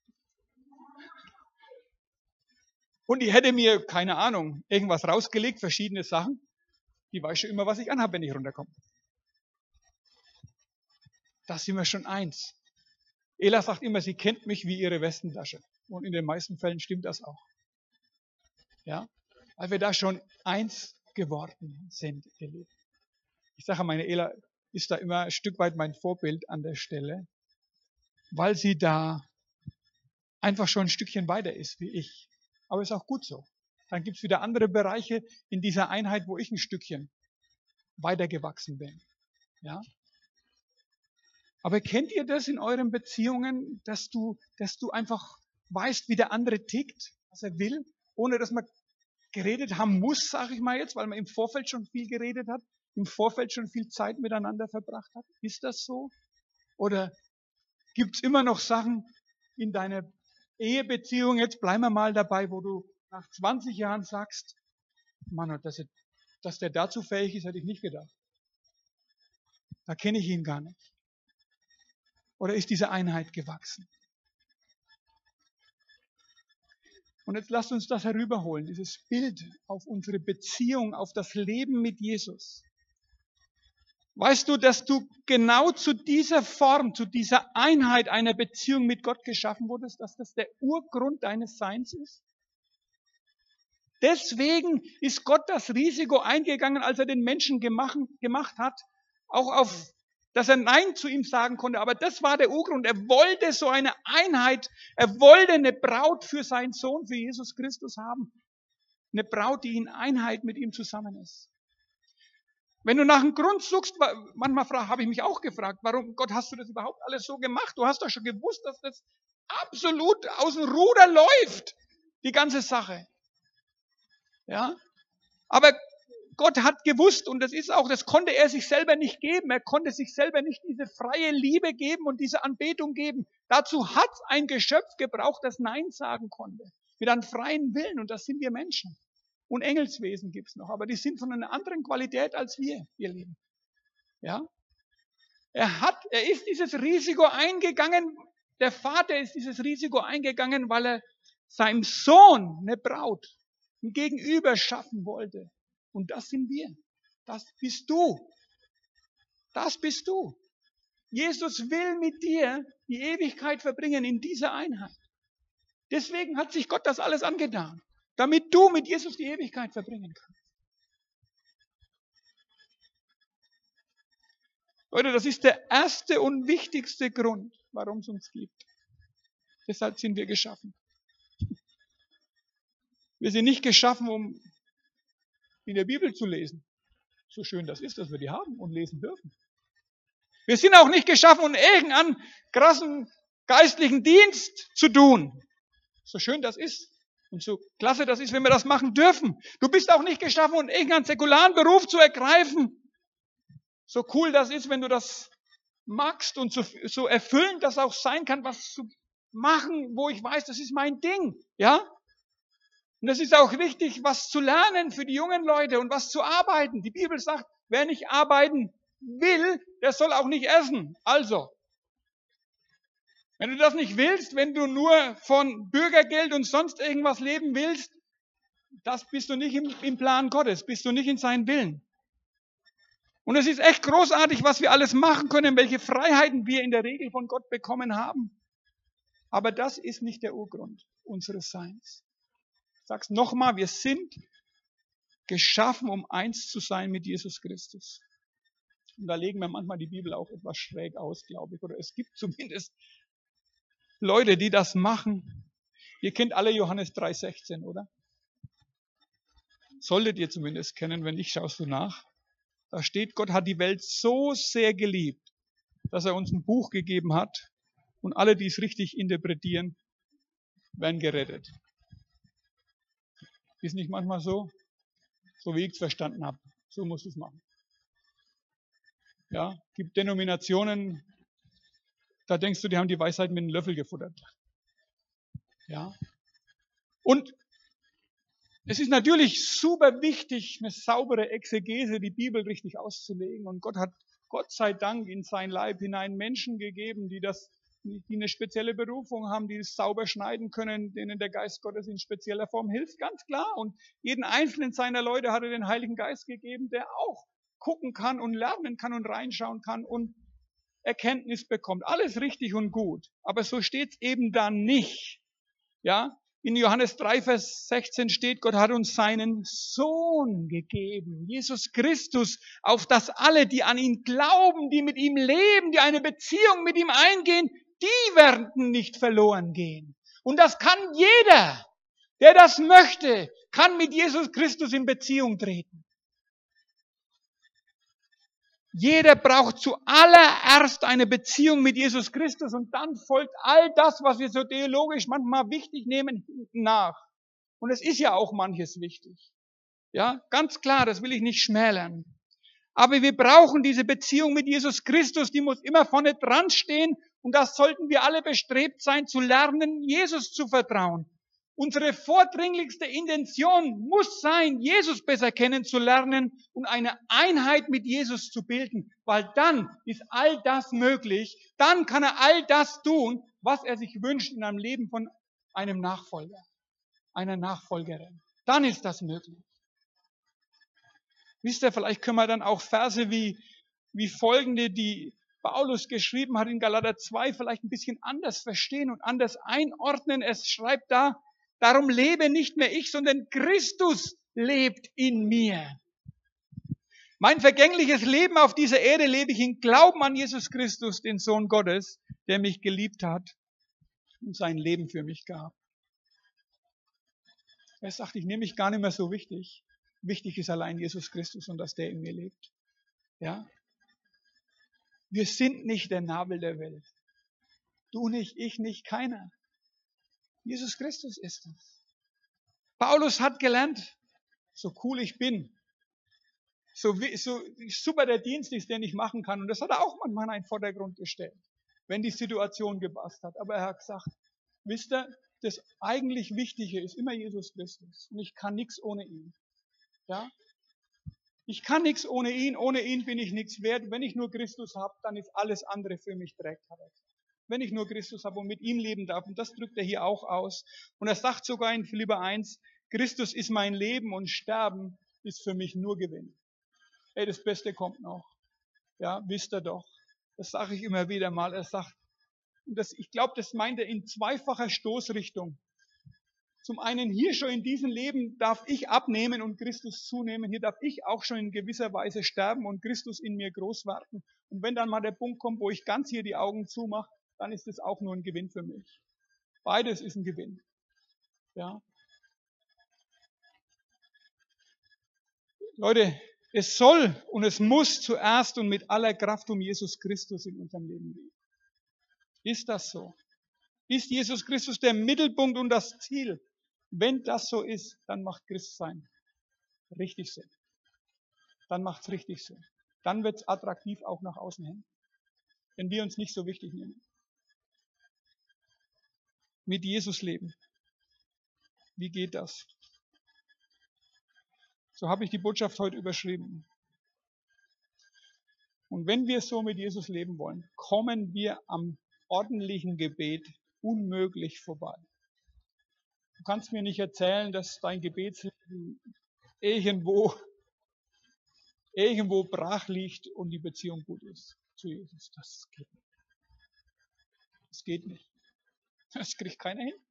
und die hätte mir, keine Ahnung, irgendwas rausgelegt, verschiedene Sachen, die weiß schon immer, was ich anhabe, wenn ich runterkomme. Da sind wir schon eins. Ela sagt immer, sie kennt mich wie ihre Westentasche. Und in den meisten Fällen stimmt das auch. Ja, weil wir da schon eins geworden sind, ihr Lieben. Ich sage, meine Ela ist da immer ein Stück weit mein Vorbild an der Stelle, weil sie da einfach schon ein Stückchen weiter ist wie ich. Aber ist auch gut so. Dann gibt es wieder andere Bereiche in dieser Einheit, wo ich ein Stückchen weiter gewachsen bin. Ja? Aber kennt ihr das in euren Beziehungen, dass du einfach weißt, wie der andere tickt, was er will, ohne dass man geredet haben muss, sage ich mal jetzt, weil man im Vorfeld schon viel geredet hat, im Vorfeld schon viel Zeit miteinander verbracht hat? Ist das so? Oder gibt es immer noch Sachen in deiner Ehebeziehung, jetzt bleiben wir mal dabei, wo du nach 20 Jahren sagst, Mann, dass der dazu fähig ist, hätte ich nicht gedacht. Da kenne ich ihn gar nicht. Oder ist diese Einheit gewachsen? Und jetzt lasst uns das herüberholen, dieses Bild auf unsere Beziehung, auf das Leben mit Jesus. Weißt du, dass du genau zu dieser Form, zu dieser Einheit einer Beziehung mit Gott geschaffen wurdest, dass das der Urgrund deines Seins ist? Deswegen ist Gott das Risiko eingegangen, als er den Menschen gemacht hat, auch dass er Nein zu ihm sagen konnte. Aber das war der Urgrund. Er wollte so eine Einheit, er wollte eine Braut für seinen Sohn, für Jesus Christus haben. Eine Braut, die in Einheit mit ihm zusammen ist. Wenn du nach einem Grund suchst, manchmal habe ich mich auch gefragt, warum, Gott, hast du das überhaupt alles so gemacht? Du hast doch schon gewusst, dass das absolut aus dem Ruder läuft, die ganze Sache. Ja? Aber Gott hat gewusst, und das konnte er sich selber nicht geben. Er konnte sich selber nicht diese freie Liebe geben und diese Anbetung geben. Dazu hat ein Geschöpf gebraucht, das Nein sagen konnte. Mit einem freien Willen, und das sind wir Menschen. Und Engelswesen gibt's noch, aber die sind von einer anderen Qualität als wir, ihr Lieben. Ja? Er ist dieses Risiko eingegangen, der Vater ist dieses Risiko eingegangen, weil er seinem Sohn eine Braut, ein Gegenüber schaffen wollte. Und das sind wir. Das bist du. Das bist du. Jesus will mit dir die Ewigkeit verbringen in dieser Einheit. Deswegen hat sich Gott das alles angetan, damit du mit Jesus die Ewigkeit verbringen kannst. Leute, das ist der erste und wichtigste Grund, warum es uns gibt. Deshalb sind wir geschaffen. Wir sind nicht geschaffen, um in der Bibel zu lesen. So schön das ist, dass wir die haben und lesen dürfen. Wir sind auch nicht geschaffen, um irgendeinen krassen geistlichen Dienst zu tun. So schön das ist und so klasse das ist, wenn wir das machen dürfen. Du bist auch nicht geschaffen, um irgendeinen säkularen Beruf zu ergreifen. So cool das ist, wenn du das magst und so erfüllend das auch sein kann, was zu machen, wo ich weiß, das ist mein Ding. Ja? Und es ist auch wichtig, was zu lernen für die jungen Leute und was zu arbeiten. Die Bibel sagt, wer nicht arbeiten will, der soll auch nicht essen. Also, wenn du das nicht willst, wenn du nur von Bürgergeld und sonst irgendwas leben willst, das bist du nicht im Plan Gottes, bist du nicht in seinen Willen. Und es ist echt großartig, was wir alles machen können, welche Freiheiten wir in der Regel von Gott bekommen haben. Aber das ist nicht der Urgrund unseres Seins. Ich sag's nochmal, wir sind geschaffen, um eins zu sein mit Jesus Christus. Und da legen wir manchmal die Bibel auch etwas schräg aus, glaube ich. Oder es gibt zumindest Leute, die das machen. Ihr kennt alle Johannes 3,16, oder? Solltet ihr zumindest kennen, wenn nicht, schaust du nach. Da steht, Gott hat die Welt so sehr geliebt, dass er uns ein Buch gegeben hat und alle, die es richtig interpretieren, werden gerettet. Ist nicht manchmal so? So wie ich es verstanden habe. So musst du es machen. Ja, gibt Denominationen, da denkst du, die haben die Weisheit mit einem Löffel gefuttert. Ja. Und es ist natürlich super wichtig, eine saubere Exegese, die Bibel richtig auszulegen. Und Gott hat, Gott sei Dank, in sein Leib hinein Menschen gegeben, die eine spezielle Berufung haben, die es sauber schneiden können, denen der Geist Gottes in spezieller Form hilft, ganz klar. Und jeden einzelnen seiner Leute hat er den Heiligen Geist gegeben, der auch gucken kann und lernen kann und reinschauen kann und Erkenntnis bekommt. Alles richtig und gut. Aber so steht es eben dann nicht. Ja? In Johannes 3, Vers 16 steht, Gott hat uns seinen Sohn gegeben, Jesus Christus, auf dass alle, die an ihn glauben, die mit ihm leben, die eine Beziehung mit ihm eingehen, die werden nicht verloren gehen. Und das kann jeder, der das möchte, kann mit Jesus Christus in Beziehung treten. Jeder braucht zuallererst eine Beziehung mit Jesus Christus und dann folgt all das, was wir so theologisch manchmal wichtig nehmen, hinten nach. Und es ist ja auch manches wichtig. Ja, ganz klar, das will ich nicht schmälern. Aber wir brauchen diese Beziehung mit Jesus Christus, die muss immer vorne dran stehen und das sollten wir alle bestrebt sein, zu lernen, Jesus zu vertrauen. Unsere vordringlichste Intention muss sein, Jesus besser kennenzulernen und eine Einheit mit Jesus zu bilden, weil dann ist all das möglich, dann kann er all das tun, was er sich wünscht in einem Leben von einem Nachfolger, einer Nachfolgerin. Dann ist das möglich. Wisst ihr, vielleicht können wir dann auch Verse wie folgende, die Paulus geschrieben hat in Galater 2, vielleicht ein bisschen anders verstehen und anders einordnen. Es schreibt da, darum lebe nicht mehr ich, sondern Christus lebt in mir. Mein vergängliches Leben auf dieser Erde lebe ich in Glauben an Jesus Christus, den Sohn Gottes, der mich geliebt hat und sein Leben für mich gab. Er sagt, ich nehme mich gar nicht mehr so wichtig. Wichtig ist allein Jesus Christus und dass der in mir lebt. Ja? Wir sind nicht der Nabel der Welt. Du nicht, ich nicht, keiner. Jesus Christus ist es. Paulus hat gelernt, so cool ich bin, so super der Dienst ist, den ich machen kann. Und das hat er auch manchmal in den Vordergrund gestellt, wenn die Situation gepasst hat. Aber er hat gesagt, wisst ihr, das eigentlich Wichtige ist immer Jesus Christus. Und ich kann nichts ohne ihn. Ja? Ich kann nichts ohne ihn bin ich nichts wert. Wenn ich nur Christus habe, dann ist alles andere für mich Dreck. Wenn ich nur Christus habe und mit ihm leben darf, und das drückt er hier auch aus. Und er sagt sogar in Philipper 1, Christus ist mein Leben und Sterben ist für mich nur Gewinn. Ey, das Beste kommt noch. Ja, wisst ihr doch. Das sage ich immer wieder mal. Er sagt, und ich glaube, das meint er in zweifacher Stoßrichtung. Zum einen hier schon in diesem Leben darf ich abnehmen und Christus zunehmen. Hier darf ich auch schon in gewisser Weise sterben und Christus in mir groß werden. Und wenn dann mal der Punkt kommt, wo ich ganz hier die Augen zumache, dann ist es auch nur ein Gewinn für mich. Beides ist ein Gewinn. Ja. Leute, es soll und es muss zuerst und mit aller Kraft um Jesus Christus in unserem Leben gehen. Ist das so? Ist Jesus Christus der Mittelpunkt und das Ziel? Wenn das so ist, dann macht Christsein richtig Sinn. Dann macht es richtig Sinn. Dann wird es attraktiv auch nach außen hin. Wenn wir uns nicht so wichtig nehmen. Mit Jesus leben. Wie geht das? So habe ich die Botschaft heute überschrieben. Und wenn wir so mit Jesus leben wollen, kommen wir am ordentlichen Gebet unmöglich vorbei. Du kannst mir nicht erzählen, dass dein Gebetsleben irgendwo brach liegt und die Beziehung gut ist zu Jesus. Das geht nicht. Das geht nicht. Das kriegt keiner hin.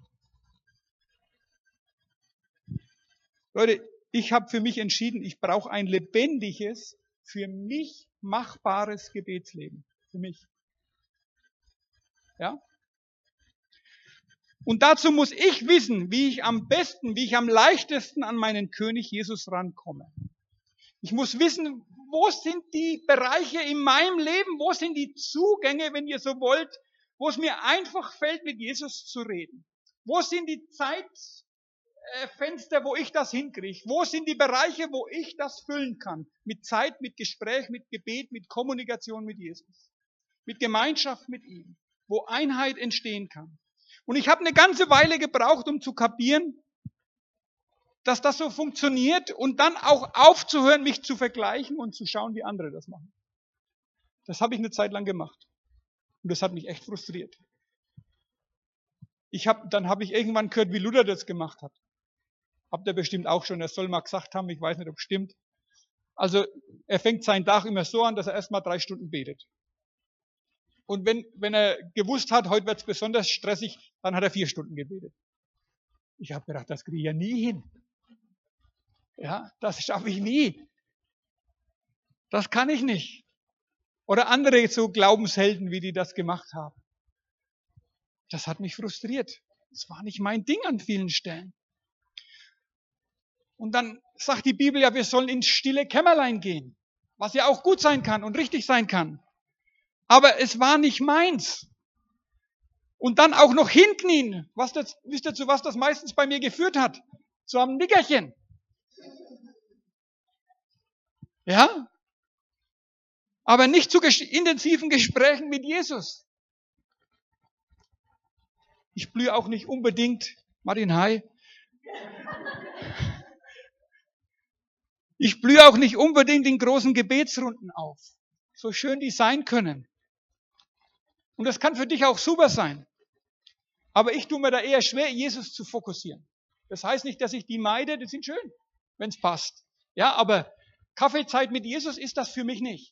Leute, ich habe für mich entschieden, ich brauche ein lebendiges, für mich machbares Gebetsleben. Für mich. Ja? Und dazu muss ich wissen, wie ich am besten, wie ich am leichtesten an meinen König Jesus rankomme. Ich muss wissen, wo sind die Bereiche in meinem Leben, wo sind die Zugänge, wenn ihr so wollt, wo es mir einfach fällt, mit Jesus zu reden. Wo sind die Zeitfenster, wo ich das hinkriege? Wo sind die Bereiche, wo ich das füllen kann? Mit Zeit, mit Gespräch, mit Gebet, mit Kommunikation mit Jesus. Mit Gemeinschaft mit ihm. Wo Einheit entstehen kann. Und ich habe eine ganze Weile gebraucht, um zu kapieren, dass das so funktioniert und dann auch aufzuhören, mich zu vergleichen und zu schauen, wie andere das machen. Das habe ich eine Zeit lang gemacht. Und das hat mich echt frustriert. Dann habe ich irgendwann gehört, wie Luther das gemacht hat. Habt ihr bestimmt auch schon, er soll mal gesagt haben, ich weiß nicht, ob es stimmt. Also er fängt seinen Tag immer so an, dass er erstmal 3 Stunden betet. Und wenn er gewusst hat, heute wird es besonders stressig, dann hat er 4 Stunden gebetet. Ich habe gedacht, das kriege ich ja nie hin. Ja, das schaffe ich nie. Das kann ich nicht. Oder andere so Glaubenshelden, wie die das gemacht haben. Das hat mich frustriert. Das war nicht mein Ding an vielen Stellen. Und dann sagt die Bibel ja, wir sollen ins stille Kämmerlein gehen. Was ja auch gut sein kann und richtig sein kann. Aber es war nicht meins. Und dann auch noch hinknien. Wisst ihr, zu was das meistens bei mir geführt hat? Zu einem Nickerchen. Ja? Aber nicht zu intensiven Gesprächen mit Jesus. Ich blühe auch nicht unbedingt, Martin Hai, ich blühe auch nicht unbedingt in großen Gebetsrunden auf. So schön die sein können. Und das kann für dich auch super sein. Aber ich tue mir da eher schwer, Jesus zu fokussieren. Das heißt nicht, dass ich die meide, die sind schön, wenn es passt. Ja, aber Kaffeezeit mit Jesus ist das für mich nicht.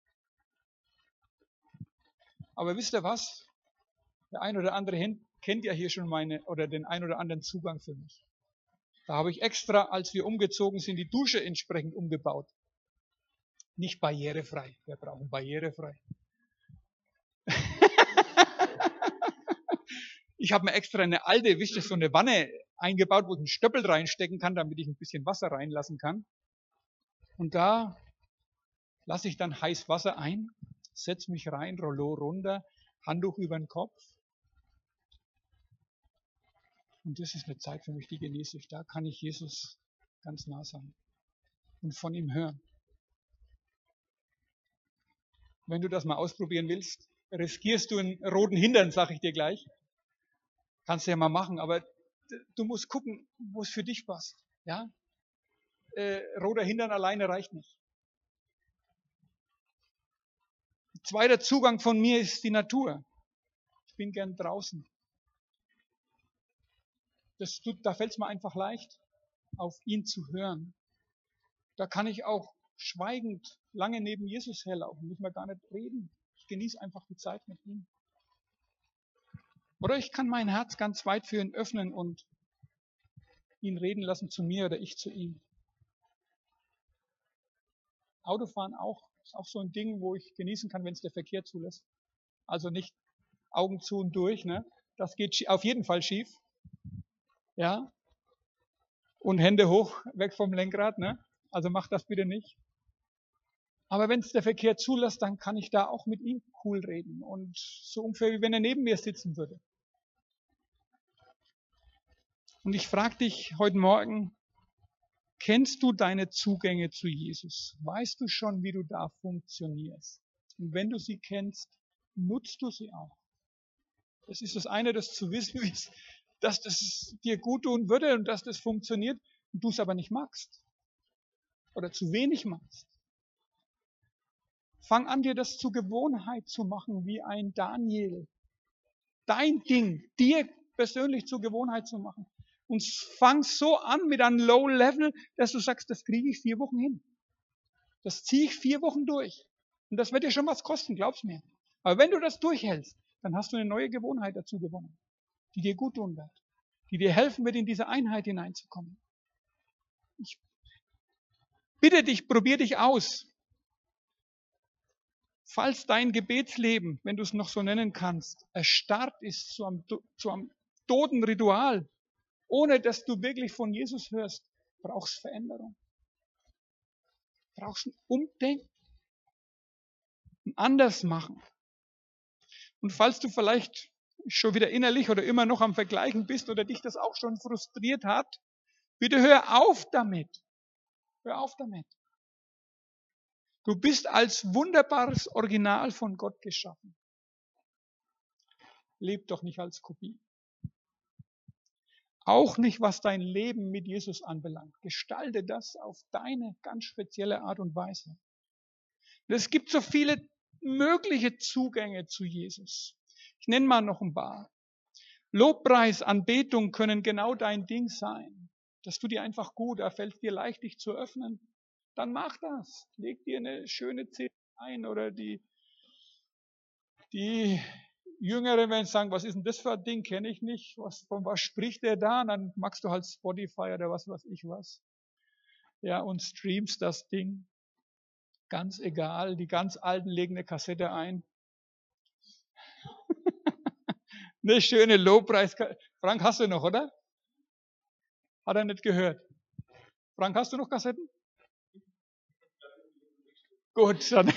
Aber wisst ihr was? Der ein oder andere kennt ja hier schon den ein oder anderen Zugang für mich. Da habe ich extra, als wir umgezogen sind, die Dusche entsprechend umgebaut. Nicht barrierefrei. Wir brauchen barrierefrei. Ich habe mir extra eine alte, wisst ihr, so eine Wanne eingebaut, wo ich einen Stöppel reinstecken kann, damit ich ein bisschen Wasser reinlassen kann. Und da lasse ich dann heiß Wasser ein, setze mich rein, Rollo runter, Handtuch über den Kopf. Und das ist eine Zeit für mich, die genieße ich. Da kann ich Jesus ganz nah sein und von ihm hören. Wenn du das mal ausprobieren willst, riskierst du einen roten Hintern, sage ich dir gleich. Kannst du ja mal machen, aber du musst gucken, wo es für dich passt. Ja? Roter Hintern alleine reicht nicht. Zweiter Zugang von mir ist die Natur. Ich bin gern draußen. Da fällt es mir einfach leicht, auf ihn zu hören. Da kann ich auch schweigend lange neben Jesus herlaufen, muss man gar nicht reden. Ich genieße einfach die Zeit mit ihm. Oder ich kann mein Herz ganz weit für ihn öffnen und ihn reden lassen zu mir oder ich zu ihm. Autofahren ist auch so ein Ding, wo ich genießen kann, wenn es der Verkehr zulässt. Also nicht Augen zu und durch, ne? Das geht auf jeden Fall schief. Ja? Und Hände hoch, weg vom Lenkrad, ne? Also macht das bitte nicht. Aber wenn es der Verkehr zulässt, dann kann ich da auch mit ihm cool reden. Und so ungefähr, wie wenn er neben mir sitzen würde. Und ich frage dich heute Morgen, kennst du deine Zugänge zu Jesus? Weißt du schon, wie du da funktionierst? Und wenn du sie kennst, nutzt du sie auch. Das ist das eine, das zu wissen, dass das dir gut tun würde und dass das funktioniert und du es aber nicht magst. oder zu wenig machst. Fang an, dir das zur Gewohnheit zu machen, wie ein Daniel. Dein Ding, dir persönlich zur Gewohnheit zu machen. Und fang so an mit einem Low Level, dass du sagst, das kriege ich 4 Wochen hin. Das ziehe ich 4 Wochen durch. Und das wird dir schon was kosten, glaub's mir. Aber wenn du das durchhältst, dann hast du eine neue Gewohnheit dazu gewonnen, die dir gut tun wird, die dir helfen wird, in diese Einheit hineinzukommen. Ich bitte dich, probier dich aus. Falls dein Gebetsleben, wenn du es noch so nennen kannst, erstarrt ist zu einem toten Ritual, ohne dass du wirklich von Jesus hörst, brauchst Veränderung. Brauchst ein Umdenken, ein Andersmachen. Und falls du vielleicht schon wieder innerlich oder immer noch am Vergleichen bist oder dich das auch schon frustriert hat, bitte hör auf damit. Hör auf damit. Du bist als wunderbares Original von Gott geschaffen. Leb doch nicht als Kopie. Auch nicht, was dein Leben mit Jesus anbelangt. Gestalte das auf deine ganz spezielle Art und Weise. Und es gibt so viele mögliche Zugänge zu Jesus. Ich nenne mal noch ein paar. Lobpreis, Anbetung können genau dein Ding sein. Das tut dir einfach gut, da fällt es dir leicht, dich zu öffnen. Dann mach das. Leg dir eine schöne CD ein oder die Jüngere werden sagen, was ist denn das für ein Ding, kenne ich nicht. Von was spricht der da? Und dann machst du halt Spotify oder was weiß ich was. Ja, und streamst das Ding. Ganz egal. Die ganz Alten legen eine Kassette ein. Eine schöne Lobpreis. Frank, hast du noch, oder? Hat er nicht gehört. Frank, hast du noch Kassetten? Gut, dann.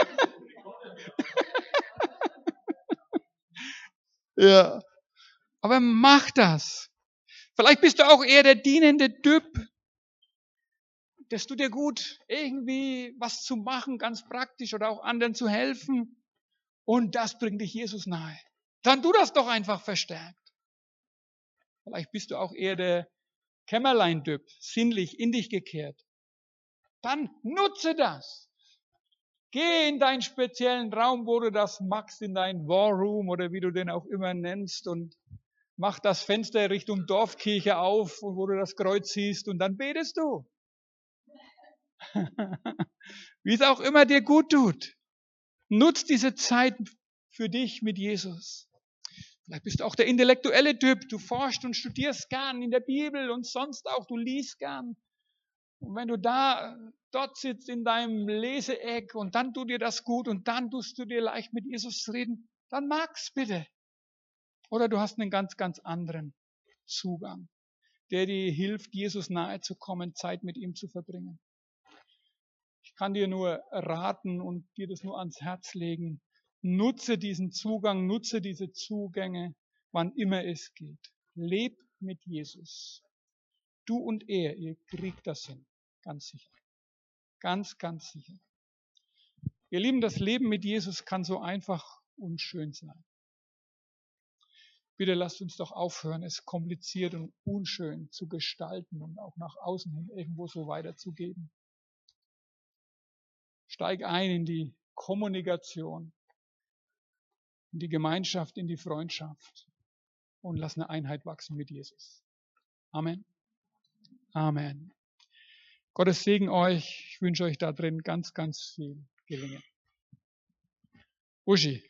Ja. Aber mach das. Vielleicht bist du auch eher der dienende Typ. Das tut dir gut, irgendwie was zu machen, ganz praktisch oder auch anderen zu helfen. Und das bringt dich Jesus nahe. Dann tu das doch einfach verstärkt. Vielleicht bist du auch eher der Kämmerlein-Typ, sinnlich in dich gekehrt. Dann nutze das. Geh in deinen speziellen Raum, wo du das magst, in deinen War Room oder wie du den auch immer nennst und mach das Fenster Richtung Dorfkirche auf, wo du das Kreuz siehst und dann betest du. Wie es auch immer dir gut tut. Nutz diese Zeit für dich mit Jesus. Vielleicht bist du auch der intellektuelle Typ. Du forschst und studierst gern in der Bibel und sonst auch. Du liest gern. Und wenn du dort sitzt in deinem Leseeck und dann tut dir das gut und dann tust du dir leicht mit Jesus reden, dann mag's bitte. Oder du hast einen ganz, ganz anderen Zugang, der dir hilft, Jesus nahe zu kommen, Zeit mit ihm zu verbringen. Ich kann dir nur raten und dir das nur ans Herz legen. Nutze diesen Zugang, nutze diese Zugänge, wann immer es geht. Leb mit Jesus. Du und er, ihr kriegt das hin. Ganz sicher. Ganz, ganz sicher. Ihr Lieben, das Leben mit Jesus kann so einfach und schön sein. Bitte lasst uns doch aufhören, es kompliziert und unschön zu gestalten und auch nach außen hin irgendwo so weiterzugeben. Steig ein in die Kommunikation, in die Gemeinschaft, in die Freundschaft und lass eine Einheit wachsen mit Jesus. Amen. Amen. Gottes Segen euch. Ich wünsche euch da drin ganz, ganz viel Gelingen. Uschi.